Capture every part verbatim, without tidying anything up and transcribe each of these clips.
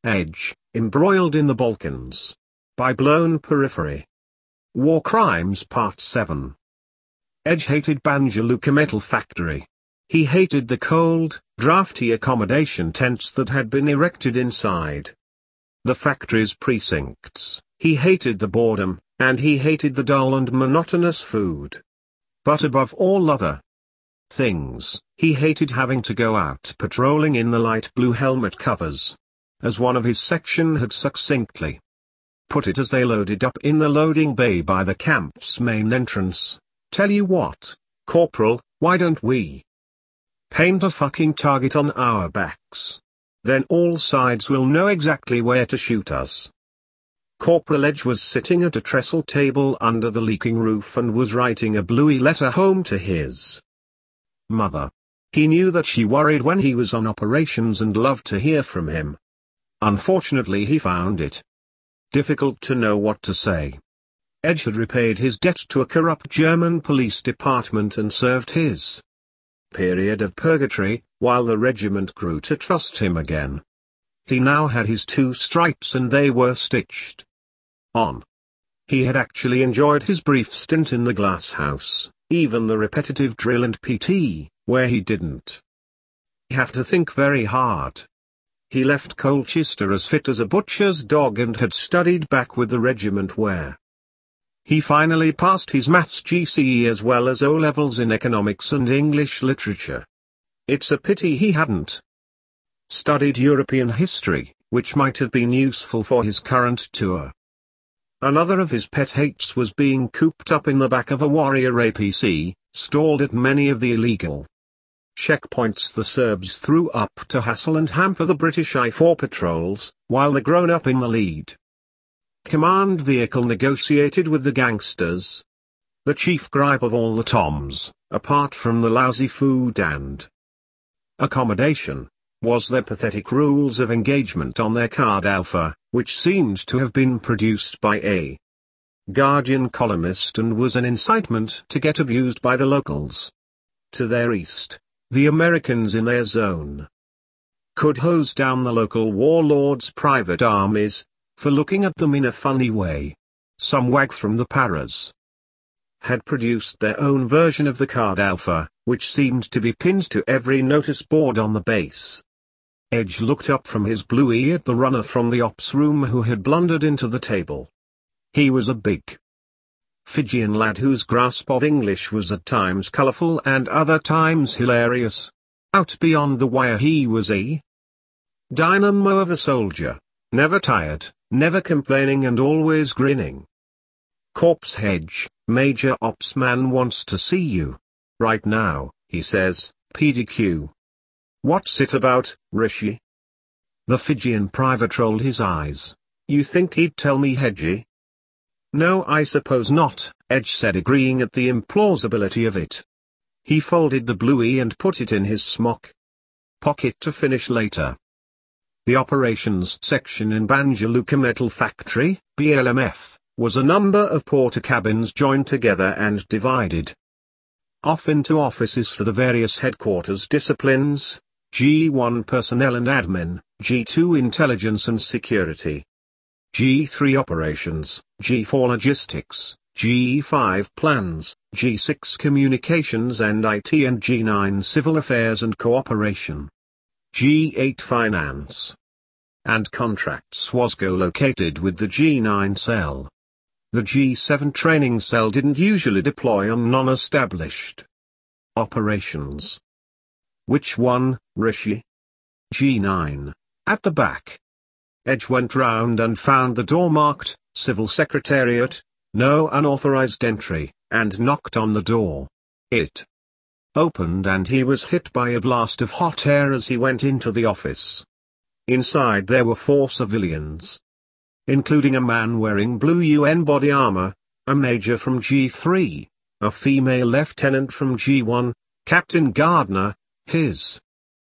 Edge, Embroiled in the Balkans. By Blown Periphery. War Crimes Part seven. Edge hated Banja Luka Metal Factory. He hated the cold, drafty accommodation tents that had been erected inside the factory's precincts. He hated the boredom, and he hated the dull and monotonous food. But above all other things, he hated having to go out patrolling in the light blue helmet covers. As one of his section had succinctly put it as they loaded up in the loading bay by the camp's main entrance, "Tell you what, Corporal, why don't we paint a fucking target on our backs? Then all sides will know exactly where to shoot us." Corporal Edge was sitting at a trestle table under the leaking roof and was writing a bluey letter home to his mother. He knew that she worried when he was on operations and loved to hear from him. Unfortunately, he found it difficult to know what to say. Edge had repaid his debt to a corrupt German police department and served his period of purgatory, while the regiment grew to trust him again. He now had his two stripes and they were stitched on. He had actually enjoyed his brief stint in the glass house, even the repetitive drill and P T, where he didn't have to think very hard. He left Colchester as fit as a butcher's dog and had studied back with the regiment where he finally passed his maths G C E as well as O-levels in economics and English literature. It's a pity he hadn't studied European history, which might have been useful for his current tour. Another of his pet hates was being cooped up in the back of a Warrior A P C, stalled at many of the illegal checkpoints the Serbs threw up to hassle and hamper the British I four patrols, while the grown-up in the lead command vehicle negotiated with the gangsters. The chief gripe of all the Toms, apart from the lousy food and accommodation, was their pathetic rules of engagement on their card alpha, which seemed to have been produced by a Guardian columnist and was an incitement to get abused by the locals. To their east, the Americans in their zone could hose down the local warlords' private armies for looking at them in a funny way. Some wag from the Paras had produced their own version of the card alpha, which seemed to be pinned to every notice board on the base. Edge looked up from his bluey at the runner from the ops room who had blundered into the table. He was a big Fijian lad whose grasp of English was at times colorful and other times hilarious. Out beyond the wire he was a dynamo of a soldier, never tired, never complaining and always grinning. "Corpse Edge, Major Ops Man wants to see you right now," he says, P D Q. "What's it about, Rishi?" The Fijian private rolled his eyes. "You think he'd tell me, Hedgie?" "No, I suppose not," Edge said, agreeing at the implausibility of it. He folded the bluey and put it in his smock pocket to finish later. The operations section in Banja Luka Metal Factory, B L M F, was a number of porter cabins joined together and divided off into offices for the various headquarters disciplines: G one personnel and admin, G two intelligence and security, G three operations, G four logistics, G five plans, G six communications and I T and G nine civil affairs and cooperation. G eight finance and contracts was co-located with the G nine cell. The G seven training cell didn't usually deploy on non-established operations. "Which one, Rishi?" "G nine, at the back." Edge went round and found the door marked, Civil Secretariat, no unauthorized entry, and knocked on the door. It opened and he was hit by a blast of hot air as he went into the office. Inside there were four civilians, including a man wearing blue U N body armor, a major from G three, a female lieutenant from G one, Captain Gardner, his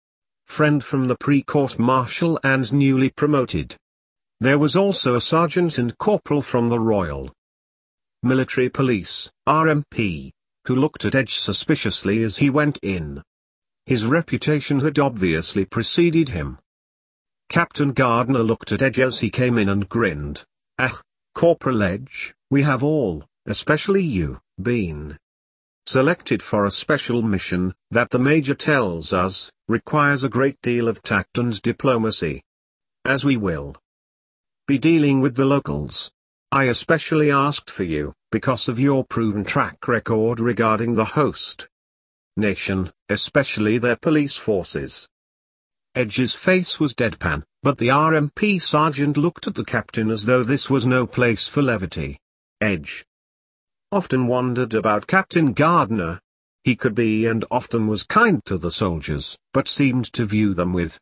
friend from the pre-court martial and newly promoted. There was also a sergeant and corporal from the Royal Military Police, R M P, who looked at Edge suspiciously as he went in. His reputation had obviously preceded him. Captain Gardner looked at Edge as he came in and grinned. "Ah, Corporal Edge, we have all, especially you, been selected for a special mission, that the Major tells us, requires a great deal of tact and diplomacy. As we will be dealing with the locals. I especially asked for you, because of your proven track record regarding the host nation, especially their police forces." Edge's face was deadpan, but the R M P sergeant looked at the captain as though this was no place for levity. Edge often wondered about Captain Gardner. He could be and often was kind to the soldiers, but seemed to view them with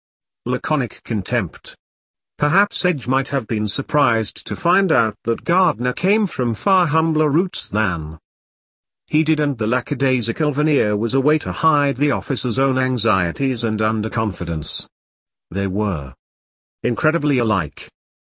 laconic contempt. Perhaps Edge might have been surprised to find out that Gardner came from far humbler roots than he did, and the lackadaisical veneer was a way to hide the officer's own anxieties and underconfidence. They were incredibly alike.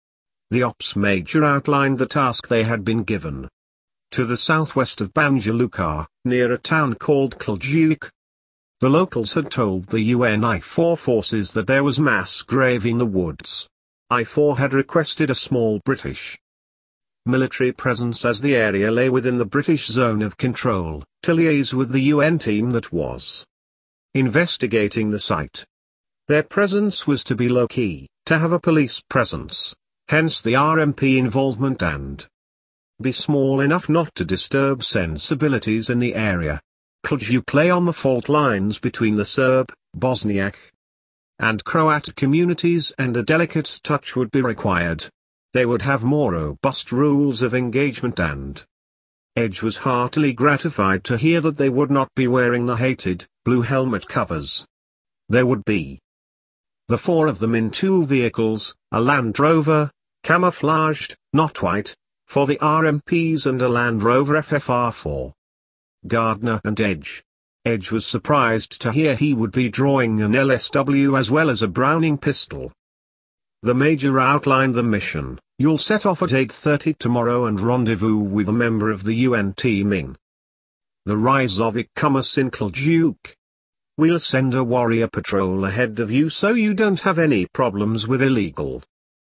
The ops major outlined the task they had been given. To the southwest of Banja Luka, near a town called Kljuk, the locals had told the U N I four forces that there was mass grave in the woods. I four had requested a small British military presence as the area lay within the British zone of control, to liaise with the U N team that was investigating the site. Their presence was to be low-key, to have a police presence, hence the R M P involvement, and be small enough not to disturb sensibilities in the area. Kljuk lay on the fault lines between the Serb, Bosniak, and Croat communities, and a delicate touch would be required. They would have more robust rules of engagement, and Edge was heartily gratified to hear that they would not be wearing the hated, blue helmet covers. There would be the four of them in two vehicles, a Land Rover, camouflaged, not white, for the R M Ps, and a Land Rover F F R for Gardner and Edge. Edge was surprised to hear he would be drawing an L S W as well as a Browning pistol. The Major outlined the mission. "You'll set off at eight thirty tomorrow and rendezvous with a member of the U N team in the Ryzovik Kumas in Kljuk. We'll send a warrior patrol ahead of you so you don't have any problems with illegal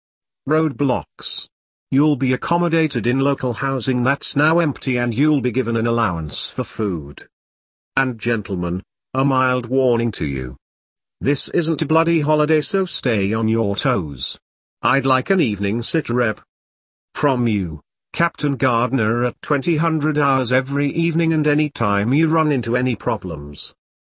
roadblocks. You'll be accommodated in local housing that's now empty, and you'll be given an allowance for food. And gentlemen, a mild warning to you. This isn't a bloody holiday, so stay on your toes. I'd like an evening sit rep from you, Captain Gardner, at twenty hundred hours every evening and any time you run into any problems."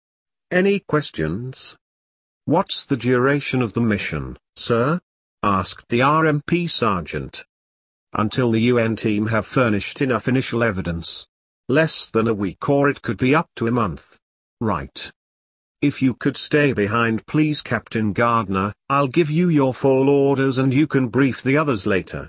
"Any questions?" "What's the duration of the mission, sir?" asked the R M P sergeant. "Until the U N team have furnished enough initial evidence. Less than a week, or it could be up to a month." "Right. If you could stay behind please, Captain Gardner, I'll give you your full orders and you can brief the others later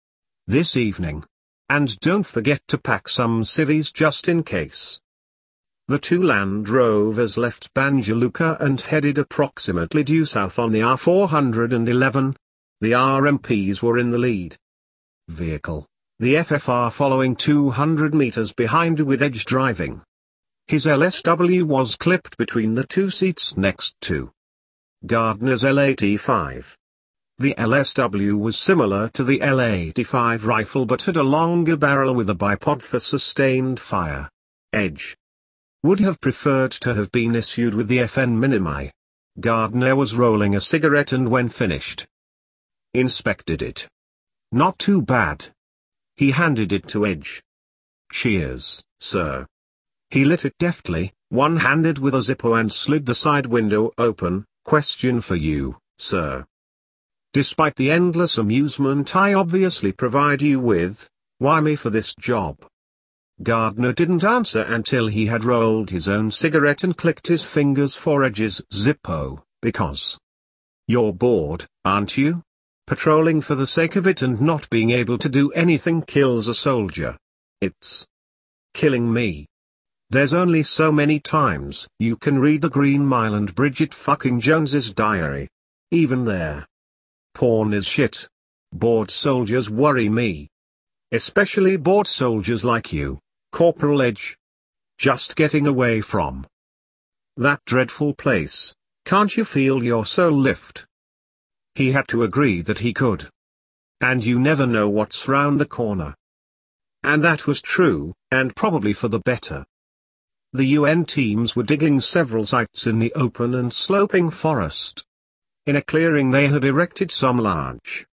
this evening. And don't forget to pack some civvies just in case." The two Land Rovers left Banja Luka and headed approximately due south on the R four eleven. The R M Ps were in the lead vehicle, the F F R following two hundred meters behind with Edge driving. His L S W was clipped between the two seats next to Gardner's L eighty-five. The L S W was similar to the L eighty-five rifle but had a longer barrel with a bipod for sustained fire. Edge would have preferred to have been issued with the F N Minimi. Gardner was rolling a cigarette and when finished, inspected it. "Not too bad." He handed it to Edge. "Cheers, sir." He lit it deftly, one-handed with a Zippo, and slid the side window open. "Question for you, sir. Despite the endless amusement I obviously provide you with, why me for this job?" Gardner didn't answer until he had rolled his own cigarette and clicked his fingers for Edge's Zippo. "Because you're bored, aren't you? Patrolling for the sake of it and not being able to do anything kills a soldier. It's killing me. There's only so many times you can read The Green Mile and Bridget fucking Jones's Diary. Even there. Porn is shit. Bored soldiers worry me. Especially bored soldiers like you, Corporal Edge. Just getting away from that dreadful place, can't you feel your soul lift He had to agree that he could. And you never know what's round the corner. And that was true, and probably for the better. The U N teams were digging several sites in the open and sloping forest. In a clearing they had erected some large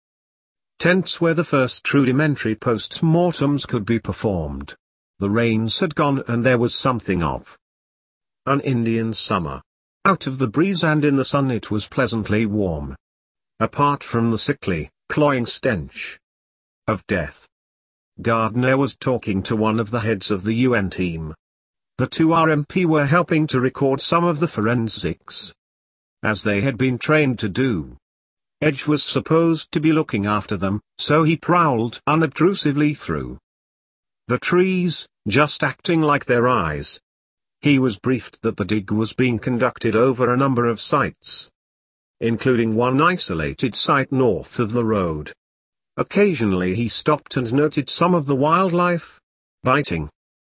tents where the first rudimentary post-mortems could be performed. The rains had gone and there was something of an Indian summer. Out of the breeze and in the sun it was pleasantly warm. Apart from the sickly, cloying stench of death. Gardner was talking to one of the heads of the U N team. The two R M P were helping to record some of the forensics, as they had been trained to do. Edge was supposed to be looking after them, so he prowled unobtrusively through the trees, just acting like their eyes. He was briefed that the dig was being conducted over a number of sites, including one isolated site north of the road. Occasionally he stopped and noted some of the wildlife, biting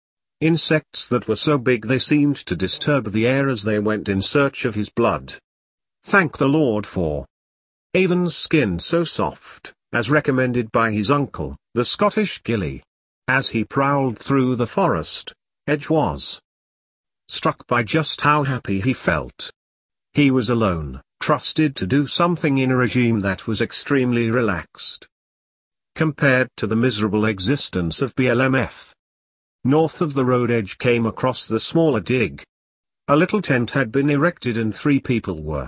insects that were so big they seemed to disturb the air as they went in search of his blood. Thank the Lord for Avon's skin so soft, as recommended by his uncle, the Scottish Gilly. As he prowled through the forest, Edge was struck by just how happy he felt. He was alone, trusted to do something in a regime that was extremely relaxed compared to the miserable existence of B L M F. North of the road Edge came across the smaller dig. A little tent had been erected and three people were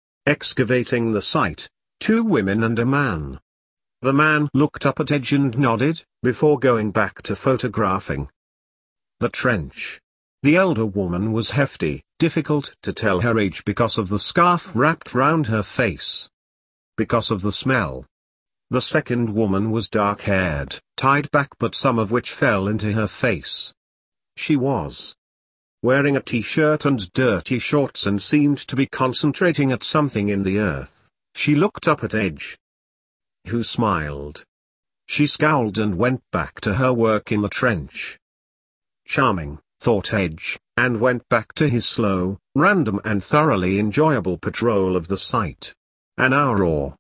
excavating the site, two women and a man. The man looked up at Edge and nodded, before going back to photographing the trench. The elder woman was hefty, difficult to tell her age because of the scarf wrapped round her face. Because of the smell. The second woman was dark-haired, tied back but some of which fell into her face. She was wearing a t-shirt and dirty shorts and seemed to be concentrating at something in the earth. She looked up at Edge, who smiled. She scowled and went back to her work in the trench. Charming, thought Edge, and went back to his slow, random and thoroughly enjoyable patrol of the site. An hour or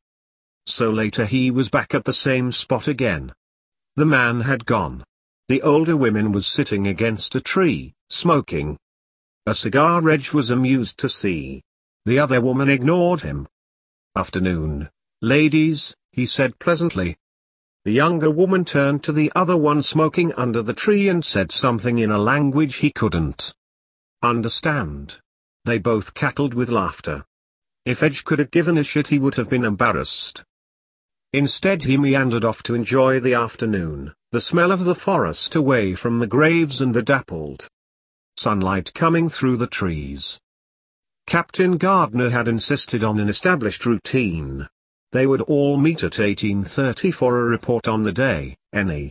so later he was back at the same spot again. The man had gone. The older woman was sitting against a tree, smoking a cigar. Edge was amused to see. The other woman ignored him. "Afternoon, ladies," he said pleasantly. The younger woman turned to the other one smoking under the tree and said something in a language he couldn't understand. They both cackled with laughter. If Edge could have given a shit he would have been embarrassed. Instead he meandered off to enjoy the afternoon, the smell of the forest away from the graves and the dappled sunlight coming through the trees. Captain Gardner had insisted on an established routine. They would all meet at eighteen thirty for a report on the day, any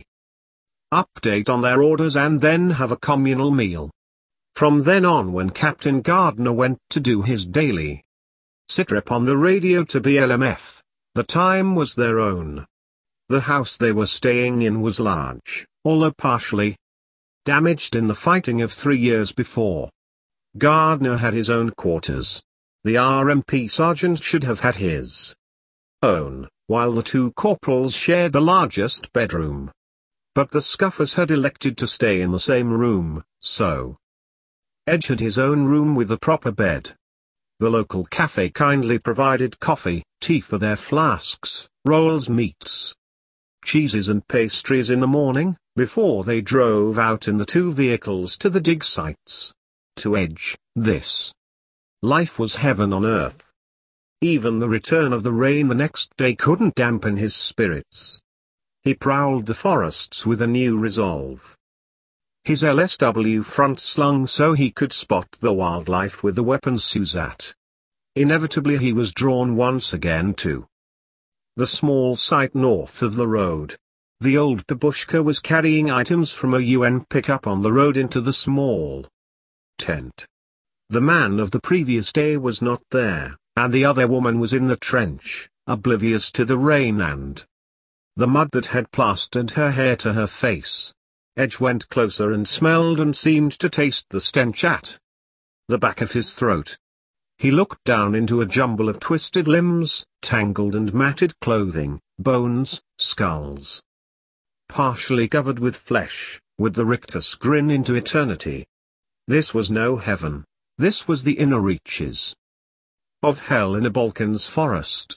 update on their orders and then have a communal meal. From then on, when Captain Gardner went to do his daily sitrep on the radio to B L M F, the time was their own. The house they were staying in was large, although partially damaged in the fighting of three years before. Gardner had his own quarters. The R M P sergeant should have had his own, while the two corporals shared the largest bedroom. But the Scuffers had elected to stay in the same room, so Edge had his own room with a proper bed. The local cafe kindly provided coffee, tea for their flasks, rolls, meats, cheeses and pastries in the morning, before they drove out in the two vehicles to the dig sites. To Edge, this life was heaven on earth. Even the return of the rain the next day couldn't dampen his spirits. He prowled the forests with a new resolve. His L S W front slung so he could spot the wildlife with the weapons Suzat. Inevitably he was drawn once again to the small site north of the road. The old babushka was carrying items from a U N pickup on the road into the small tent. The man of the previous day was not there, and the other woman was in the trench, oblivious to the rain and the mud that had plastered her hair to her face. Edge went closer and smelled and seemed to taste the stench at the back of his throat. He looked down into a jumble of twisted limbs, tangled and matted clothing, bones, skulls. Partially covered with flesh, with the rictus grin into eternity. This was no heaven. This was the inner reaches of hell in a Balkans forest.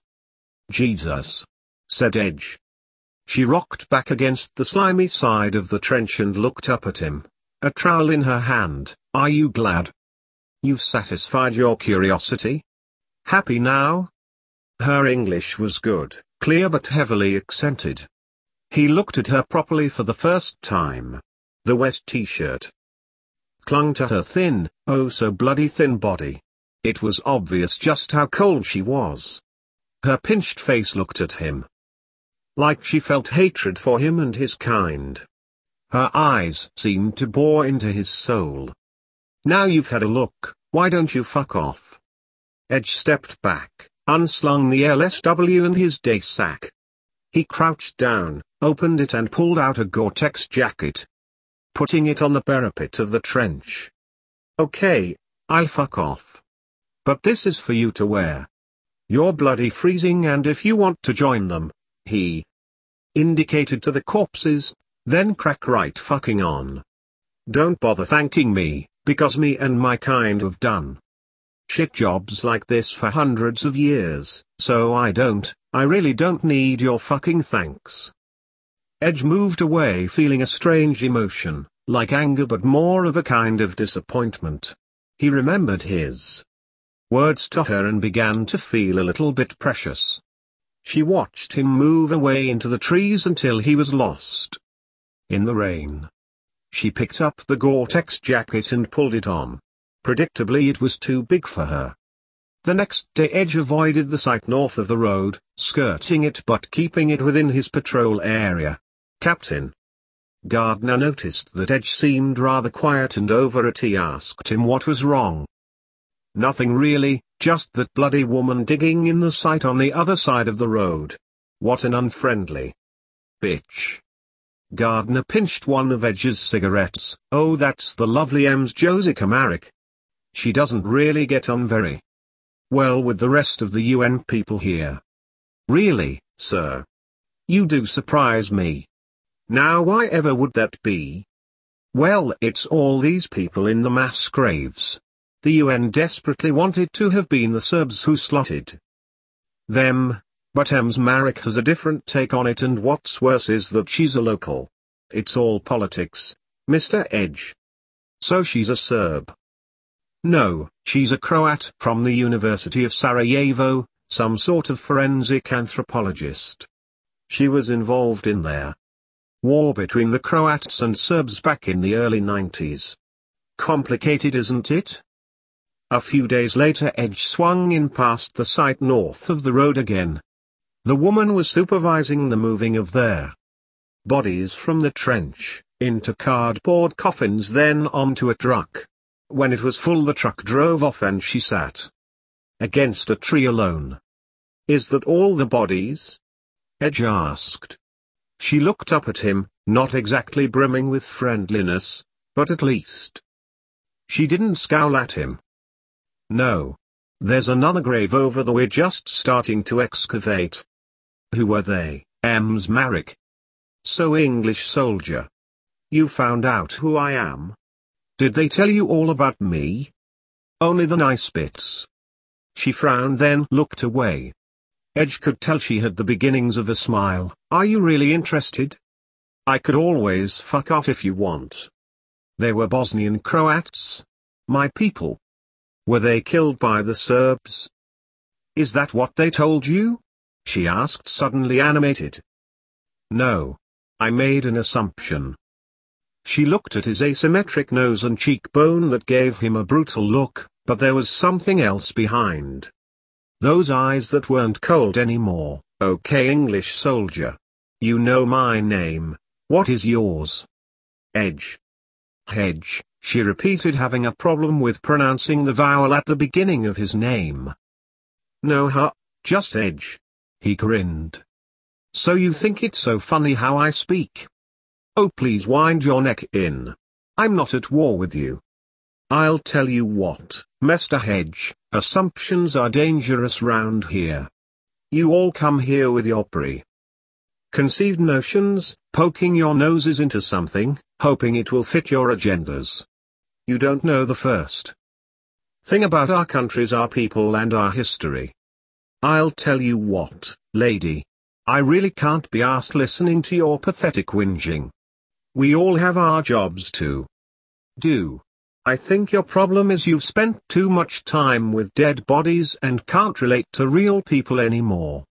Jesus, said Edge. She rocked back against the slimy side of the trench and looked up at him, a trowel in her hand. Are you glad? You've satisfied your curiosity? Happy now? Her English was good, clear but heavily accented. He looked at her properly for the first time. The wet t-shirt clung to her thin, oh so bloody thin body. It was obvious just how cold she was. Her pinched face looked at him like she felt hatred for him and his kind. Her eyes seemed to bore into his soul. Now you've had a look, why don't you fuck off? Edge stepped back, unslung the L S W and his day sack. He crouched down, opened it and pulled out a Gore-Tex jacket, putting it on the parapet of the trench. Okay, I'll fuck off. But this is for you to wear. You're bloody freezing, and if you want to join them, he indicated to the corpses, then crack right fucking on. Don't bother thanking me, because me and my kind have done shit jobs like this for hundreds of years, so I don't, I really don't need your fucking thanks. Edge moved away feeling a strange emotion, like anger but more of a kind of disappointment. He remembered his words to her and began to feel a little bit precious. She watched him move away into the trees until he was lost in the rain. She picked up the Gore-Tex jacket and pulled it on. Predictably it was too big for her. The next day Edge avoided the site north of the road, skirting it but keeping it within his patrol area. Captain Gardner noticed that Edge seemed rather quiet and over it. He asked him what was wrong. Nothing really, just that bloody woman digging in the site on the other side of the road. What an unfriendly bitch. Gardner pinched one of Edge's cigarettes. Oh, that's the lovely Ems Josica Marek. She doesn't really get on very well with the rest of the U N people here. Really, sir? You do surprise me. Now why ever would that be? Well, it's all these people in the mass graves. The U N desperately wanted to have been the Serbs who slotted them, but Ems Marek has a different take on it, and what's worse is that she's a local. It's all politics, Mister Edge. So she's a Serb? No, she's a Croat from the University of Sarajevo, some sort of forensic anthropologist. She was involved in their war between the Croats and Serbs back in the early nineties. Complicated, isn't it? A few days later Edge swung in past the site north of the road again. The woman was supervising the moving of their bodies from the trench, into cardboard coffins, then onto a truck. When it was full the truck drove off and she sat against a tree alone. Is that all the bodies? Edge asked. She looked up at him, not exactly brimming with friendliness, but at least she didn't scowl at him. No. There's another grave over there we're just starting to excavate. Who were they? Ems Marek. So English soldier. You found out who I am? Did they tell you all about me? Only the nice bits. She frowned, then looked away. Edge could tell she had the beginnings of a smile. Are you really interested? I could always fuck off if you want. They were Bosnian Croats. My people. Were they killed by the Serbs? Is that what they told you? She asked, suddenly animated. No. I made an assumption. She looked at his asymmetric nose and cheekbone that gave him a brutal look, but there was something else behind those eyes that weren't cold anymore. Okay, English soldier. You know my name. What is yours? Edge. Hedge, she repeated, having a problem with pronouncing the vowel at the beginning of his name. No, huh, just Edge. He grinned. So you think it's so funny how I speak? Oh, please wind your neck in. I'm not at war with you. I'll tell you what, Mister Hedge, Assumptions are dangerous round here. You all come here with your pre conceived notions, poking your noses into something, hoping it will fit your agendas. You don't know the first thing about our countries, our people and our history. I'll tell you what, lady. I really can't be asked listening to your pathetic whinging. We all have our jobs to do. I think your problem is you've spent too much time with dead bodies and can't relate to real people anymore.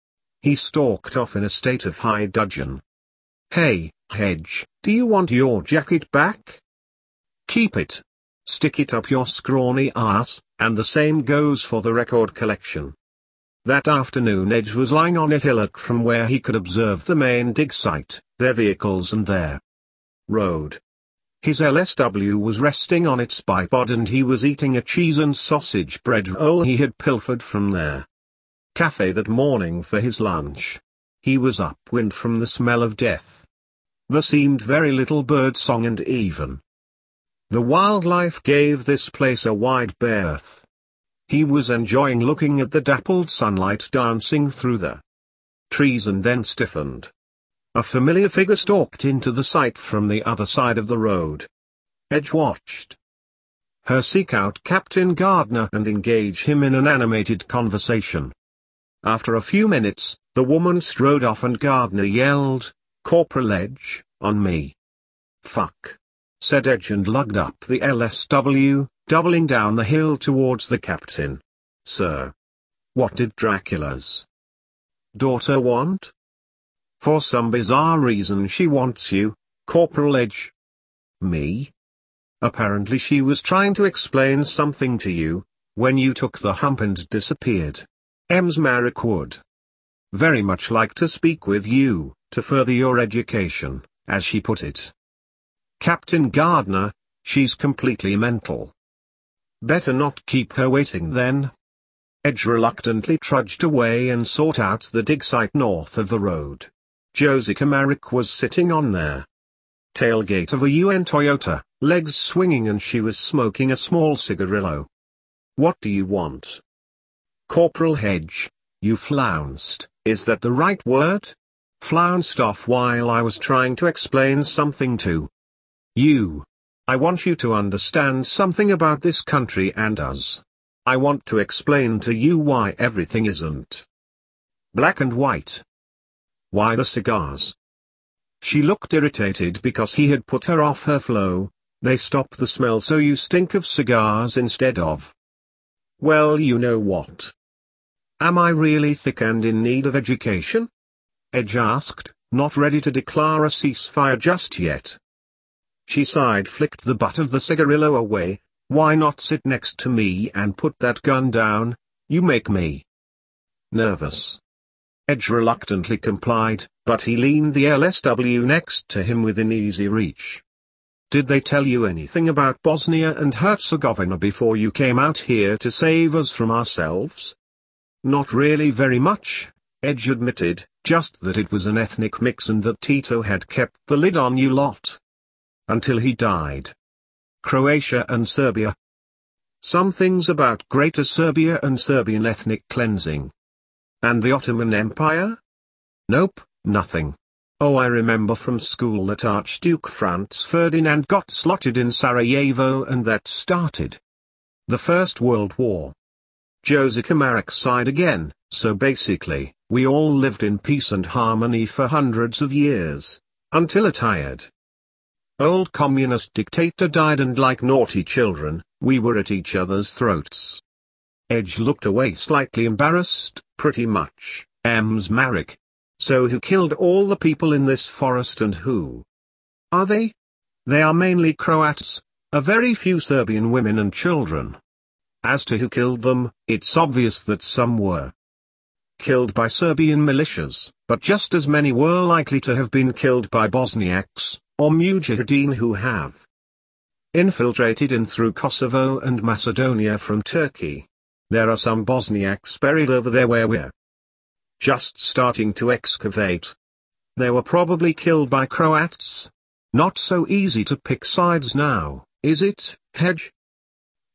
He stalked off in a state of high dudgeon. Hey, Hedge, do you want your jacket back? Keep it. Stick it up your scrawny ass, and the same goes for the record collection. That afternoon Edge was lying on a hillock from where he could observe the main dig site, their vehicles and their road. His L S W was resting on its bipod and he was eating a cheese and sausage bread roll he had pilfered from their cafe that morning for his lunch. He was upwind from the smell of death. There seemed very little bird song and even the wildlife gave this place a wide berth. He was enjoying looking at the dappled sunlight dancing through the trees and then stiffened. A familiar figure stalked into the sight from the other side of the road. Edge watched her seek out Captain Gardner and engage him in an animated conversation. After a few minutes, the woman strode off and Gardner yelled, "Corporal Edge, on me." "Fuck," said Edge and lugged up the L S W, doubling down the hill towards the captain. "Sir. What did Dracula's daughter want?" "For some bizarre reason she wants you, Corporal Edge." "Me?" "Apparently she was trying to explain something to you, when you took the hump and disappeared. Ems Marek would very much like to speak with you, to further your education, as she put it." "Captain Gardner, she's completely mental." "Better not keep her waiting then." Edge reluctantly trudged away and sought out the dig site north of the road. Josica Marek was sitting on their tailgate of a U N Toyota, legs swinging, and she was smoking a small cigarillo. "What do you want?" "Corporal Hedge, you flounced, is that the right word?" "Flounced off while I was trying to explain something to you. I want you to understand something about this country and us. I want to explain to you why everything isn't black and white." "Why the cigars?" She looked irritated because he had put her off her flow. "They stop the smell, so you stink of cigars instead of..." "Well, you know what? Am I really thick and in need of education?" Edge asked, not ready to declare a ceasefire just yet. She sighed, flicked the butt of the cigarillo away. "Why not sit next to me and put that gun down? You make me nervous." Edge reluctantly complied, but he leaned the L S W next to him within easy reach. "Did they tell you anything about Bosnia and Herzegovina before you came out here to save us from ourselves?" "Not really very much," Edge admitted, "just that it was an ethnic mix and that Tito had kept the lid on you lot. Until he died." "Croatia and Serbia?" "Some things about Greater Serbia and Serbian ethnic cleansing." "And the Ottoman Empire?" "Nope, nothing. Oh, I remember from school that Archduke Franz Ferdinand got slotted in Sarajevo and that started the First World War." Josica Marek sighed again. "So basically, we all lived in peace and harmony for hundreds of years, until a tired old communist dictator died, and like naughty children, we were at each other's throats." Edge looked away slightly embarrassed. "Pretty much, Ems Marek. So who killed all the people in this forest and who are they?" "They are mainly Croats, a very few Serbian women and children. As to who killed them, it's obvious that some were killed by Serbian militias, but just as many were likely to have been killed by Bosniaks, or Mujahideen who have infiltrated in through Kosovo and Macedonia from Turkey. There are some Bosniaks buried over there where we're just starting to excavate. They were probably killed by Croats. Not so easy to pick sides now, is it, Hedge?"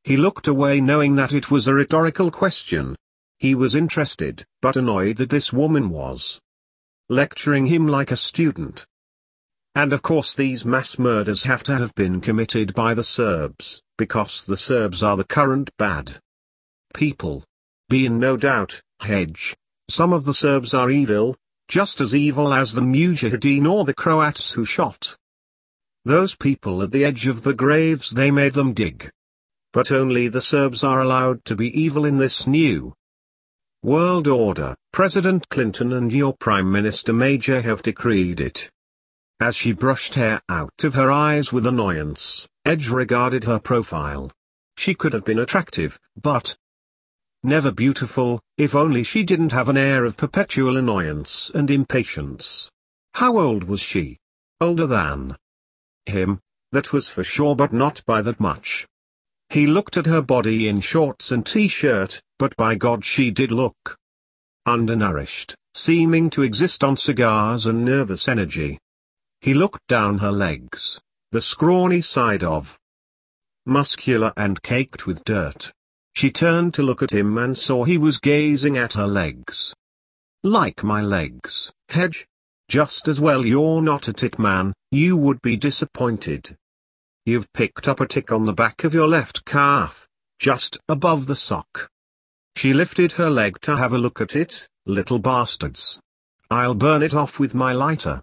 He looked away knowing that it was a rhetorical question. He was interested, but annoyed that this woman was lecturing him like a student. And of course these mass murders have to have been committed by the Serbs, because the Serbs are the current bad people. Be in no doubt, Hedge, some of the Serbs are evil, just as evil as the Mujahideen or the Croats who shot those people at the edge of the graves they made them dig. But only the Serbs are allowed to be evil in this new world order. President Clinton and your Prime Minister Major have decreed it. As she brushed hair out of her eyes with annoyance, Edge regarded her profile. She could have been attractive, but never beautiful, if only she didn't have an air of perpetual annoyance and impatience. How old was she? Older than him, that was for sure, but not by that much. He looked at her body in shorts and t-shirt, but by God she did look undernourished, seeming to exist on cigars and nervous energy. He looked down her legs, the scrawny side of muscular and caked with dirt. She turned to look at him and saw he was gazing at her legs. Like my legs, Hedge? Just as well you're not a tit man, you would be disappointed. You've picked up a tick on the back of your left calf, just above the sock. She lifted her leg to have a look at it. Little bastards. I'll burn it off with my lighter.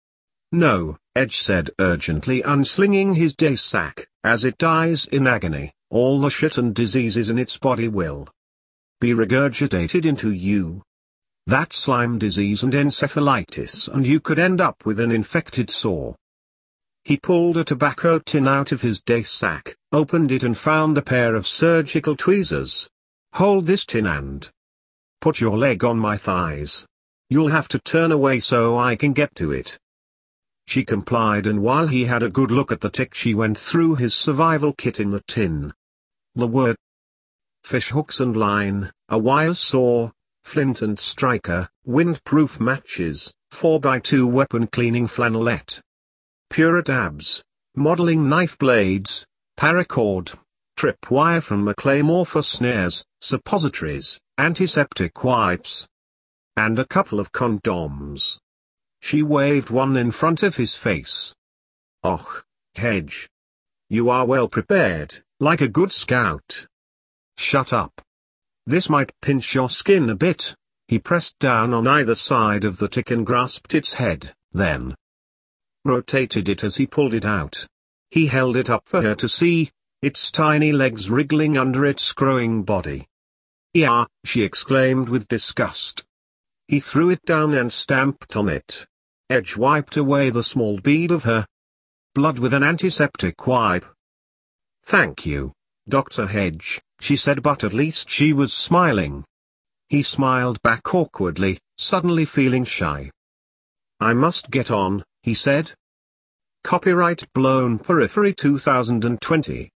No, Edge said urgently, unslinging his day sack. As it dies in agony, all the shit and diseases in its body will be regurgitated into you. That slime disease and encephalitis, and you could end up with an infected sore. He pulled a tobacco tin out of his day sack, opened it and found a pair of surgical tweezers. Hold this tin and put your leg on my thighs. You'll have to turn away so I can get to it. She complied, and while he had a good look at the tick, she went through his survival kit in the tin. The word fish hooks and line, a wire saw, flint and striker, windproof matches, four by two weapon cleaning flannelette, pure dabs, modeling knife blades, paracord, tripwire from a claymore for snares, suppositories, antiseptic wipes, and a couple of condoms. She waved one in front of his face. Och, Hedge. You are well prepared, like a good scout. Shut up. This might pinch your skin a bit. He pressed down on either side of the tick and grasped its head, then rotated it as he pulled it out. He held it up for her to see, its tiny legs wriggling under its growing body. Yeah, she exclaimed with disgust. He threw it down and stamped on it. Edge wiped away the small bead of her blood with an antiseptic wipe. Thank you, Doctor Hedge, she said, but at least she was smiling. He smiled back awkwardly, suddenly feeling shy. I must get on, he said. Copyright Blown Periphery two thousand twenty.